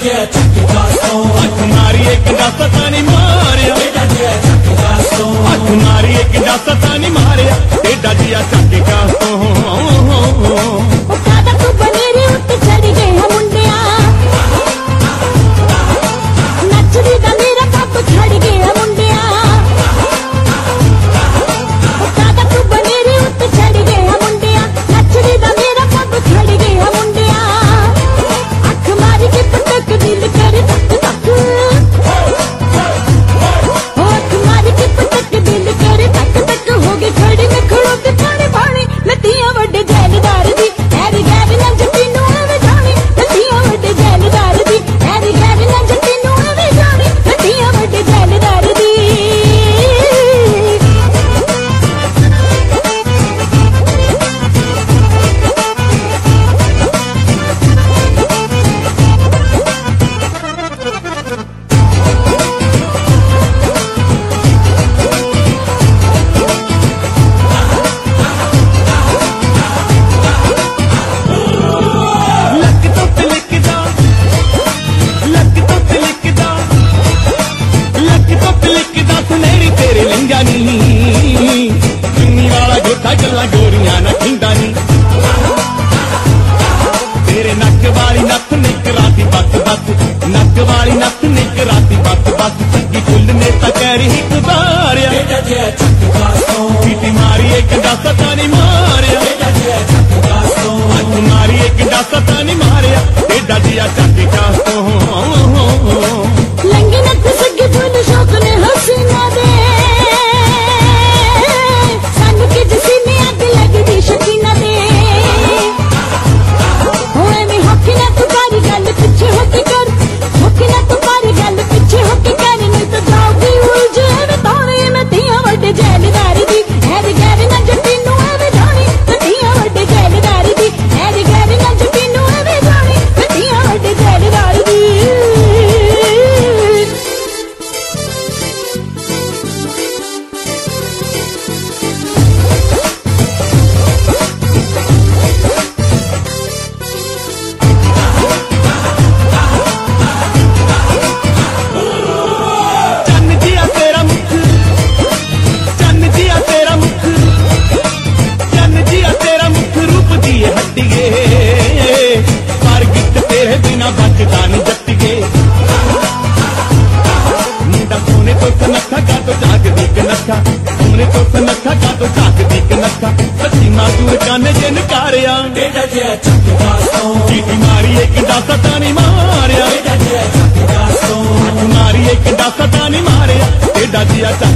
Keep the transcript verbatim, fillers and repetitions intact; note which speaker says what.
Speaker 1: अख मारी एक सता नी मारिया अख मारी एक सता नी मारिया टेढ़ा जिया चक चुन्नी वाला गोटा गल्ला गोरियां ना खिंदा नी तेरे नक वाली नथ निक राती बस बस नक वाली नथ निक राती बस बस चंगी फुल ने तकरी गुजारिया पीटी मारी एक सता नी मारिया अख मारी एक सता नी मारिया टेढ़ा जिया चक
Speaker 2: लंगी नथ सगी फुल शौक ने हसीना दे
Speaker 1: बचदा नी जत्तिए मुंडा सोने तो सनखा का तो जाग दी कनखा सोने तो सनखा का तो जाग दी कनखा सच्ची मासूर काने जे नकारिया चीटी मारी एक सता नी मारिया मारी एक सता नी मारिया टेढ़ा जिया